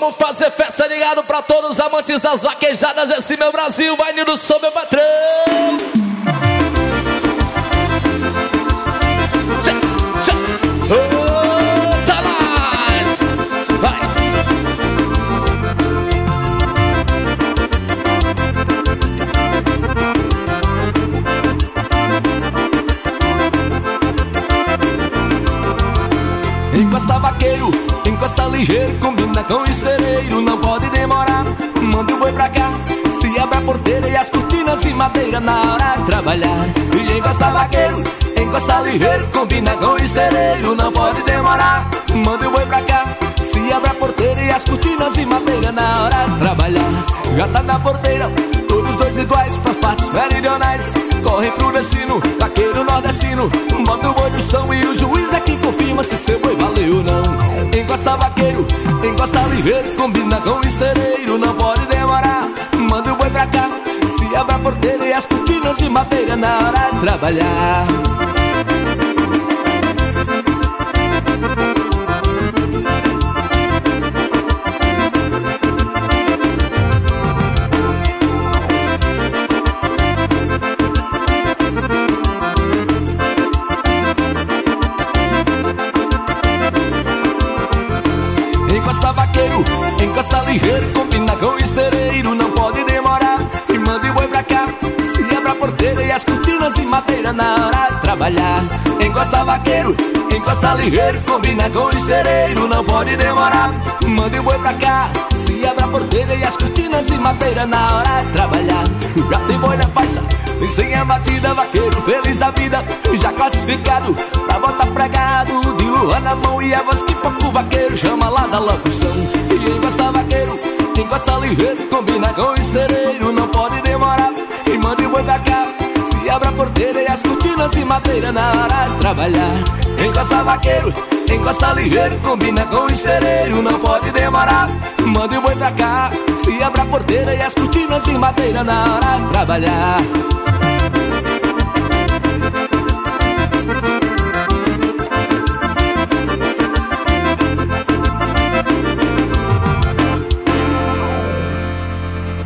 Vamos fazer festa, ligado pra todos os amantes das vaquejadas. Esse meu Brasil vai indo, sou meu patrão. Tá mais, vai. Encosta vaqueiro, encosta ligeiro, combina com estereiro, não pode demorar, manda o boi pra cá, se abre a porteira e as cortinas de madeira na hora de trabalhar. E encosta vaqueiro, encosta ligeiro, combina com estereiro, não pode demorar, manda o boi pra cá, se abre a porteira e as cortinas de madeira na hora de trabalhar. Já tá na porteira, todos dois iguais, pras partes meridionais, correm pro destino, vaqueiro nordestino, bota o boi do chão e o juiz é quem confirma se seu boi valeu ou não. Encosta vaqueiro, encosta ligeiro, combina com o estereiro, não pode demorar, manda o boi pra cá, se abre a porteira e as cortinas de madeira na hora de trabalhar. Encosta vaqueiro, encosta ligeiro, combina com o estereiro, não pode demorar, e manda o boi pra cá, se abre a porteira e as cortinas de madeira na hora de trabalhar. Encosta vaqueiro, encosta ligeiro, combina com o estereiro, não pode demorar, manda o boi pra cá, se abre a porteira e as cortinas de madeira na hora de trabalhar. Já tem boi na faixa, sem a batida, vaqueiro feliz da vida, já classificado pra botar pregado, de lua na mão e a voz que pouco vaqueiro chama lá da locução. E encosta vaqueiro, encosta ligeiro, combina com o estereiro, não pode demorar, e manda o boi pra cá, se abre a porteira e as cortinas de madeira na hora de trabalhar. Encosta vaqueiro, encosta ligeiro, combina com o estereiro, não pode demorar, manda o boi pra cá, se abre a porteira e as cortinas de madeira na hora de trabalhar.